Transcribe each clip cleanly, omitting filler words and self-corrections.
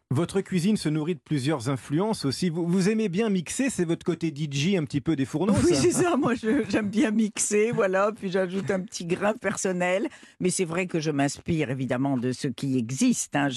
Votre cuisine se nourrit de plusieurs influences aussi. Vous aimez bien mixer, c'est votre côté DJ un petit peu des fourneaux, Oui, ça? c'est ça. Moi, j'aime bien mixer, voilà. Puis j'ajoute un petit grain personnel. Mais c'est vrai que je m'inspire évidemment de ce qui existe. Hein.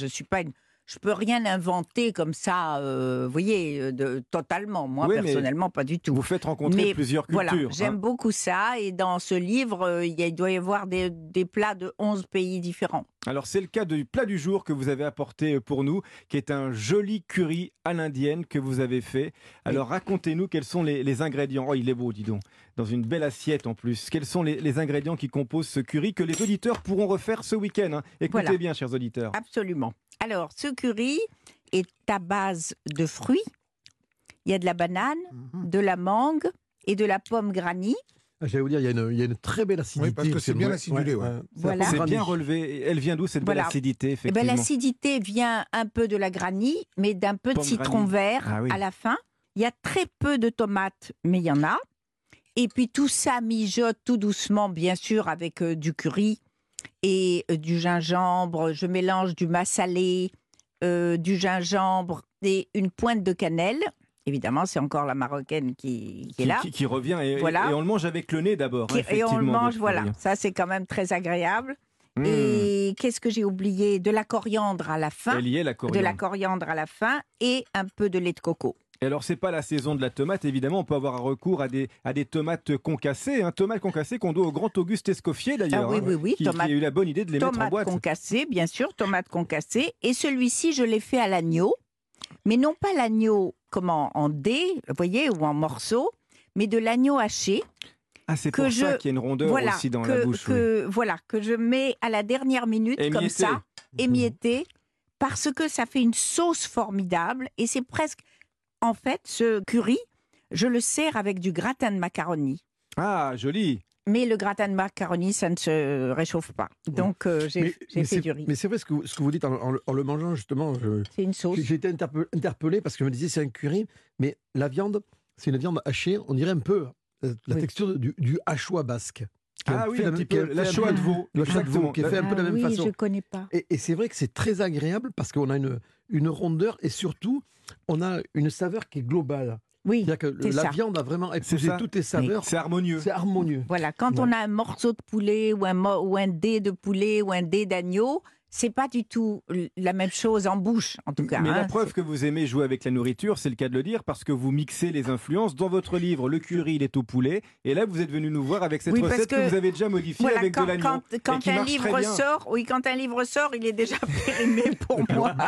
Je peux rien inventer comme ça, vous voyez, totalement. Moi, Oui, mais personnellement, pas du tout. vous faites rencontrer Mais plusieurs voilà, cultures. j'aime beaucoup ça. Et dans ce livre, il doit y avoir des plats de 11 pays différents. Alors, c'est le cas du plat du jour que vous avez apporté pour nous, qui est un joli curry à l'indienne que vous avez fait. Alors, racontez-nous quels sont les ingrédients. Oh, il est beau, dis donc. Dans une belle assiette en plus. Quels sont les ingrédients qui composent ce curry que les auditeurs pourront refaire ce week-end, hein. Écoutez Voilà. bien, chers auditeurs. Absolument. Alors, ce curry est à base de fruits. Il y a de la banane, de la mangue et de la pomme granny. J'allais vous dire, il y a une très belle acidité. Oui, parce que c'est bien acidulé. Ouais. Voilà. C'est bien relevé. Elle vient d'où cette belle Voilà. acidité, Eh ben, effectivement? l'acidité vient un peu de la granny, mais d'un peu de Pomme citron granny. vert Ah oui. à la fin. Il y a très peu de tomates, mais il y en a. Et puis tout ça mijote tout doucement, bien sûr, avec du curry et du gingembre. Je mélange du massalé, du gingembre et une pointe de cannelle. Évidemment, c'est encore la marocaine qui est là. Qui revient et, Voilà. et on le mange avec le nez d'abord. hein, Et on le effectivement, mange, votre voilà. curry. Ça, c'est quand même très agréable. Mmh. Et qu'est-ce que j'ai oublié? De la coriandre à la fin. Elle y est, la coriandre. De la coriandre à la fin et un peu de lait de coco. Et alors, c'est pas la saison de la tomate, évidemment. On peut avoir un recours à des tomates concassées. Tomates concassées qu'on doit au grand Auguste Escoffier, d'ailleurs. Ah oui, oui, qui tomate- a eu la bonne idée de les mettre en Tomates boîte. concassées, bien sûr, tomates concassées. Et celui-ci, je l'ai fait à l'agneau. Mais non pas l'agneau en dés, vous voyez, ou en morceaux, mais de l'agneau haché. Ah, c'est que pour ça je- qu'il y a une rondeur Voilà, aussi dans la bouche. oui. voilà, que je mets à la dernière minute, comme Émietté. ça, émietté, parce que ça fait une sauce formidable. Et c'est presque... En fait, ce curry, je le sers avec du gratin de macaroni. Ah, joli. Mais le gratin de macaroni, ça ne se réchauffe pas. Donc, j'ai fait c'est- du riz. mais c'est vrai ce que vous dites en le mangeant, justement. C'est une sauce. J'ai été interpellé parce que je me disais c'est un curry, mais la viande, c'est une viande hachée, on dirait un peu la Oui. texture du hachois basque. qui est Ah fait oui, de un même- petit qui est peu. fait La un peu- choix de veau. Le choix de veau, Exactement. qui est fait un peu de la même oui, façon. je ne connais pas. Et c'est vrai que c'est très agréable parce qu'on a une rondeur et surtout, on a une saveur qui est globale. Oui, C'est-à-dire que c'est la ça. viande a vraiment C'est épousé ça. toutes les saveurs. C'est harmonieux. C'est harmonieux. voilà. Quand Ouais. on a un morceau de poulet ou un dé de poulet ou un dé d'agneau, c'est pas du tout la même chose en bouche, en tout cas. Mais la hein. preuve que vous aimez jouer avec la nourriture, c'est le cas de le dire, parce que vous mixez les influences. Dans votre livre, le curry, il est au poulet. Et là, vous êtes venu nous voir avec cette Oui, parce recette que que- vous avez déjà modifiée Voilà, avec de l'agneau. quand et qui un marche très livre bien. sort, oui, quand un livre sort, il est déjà périmé pour moi.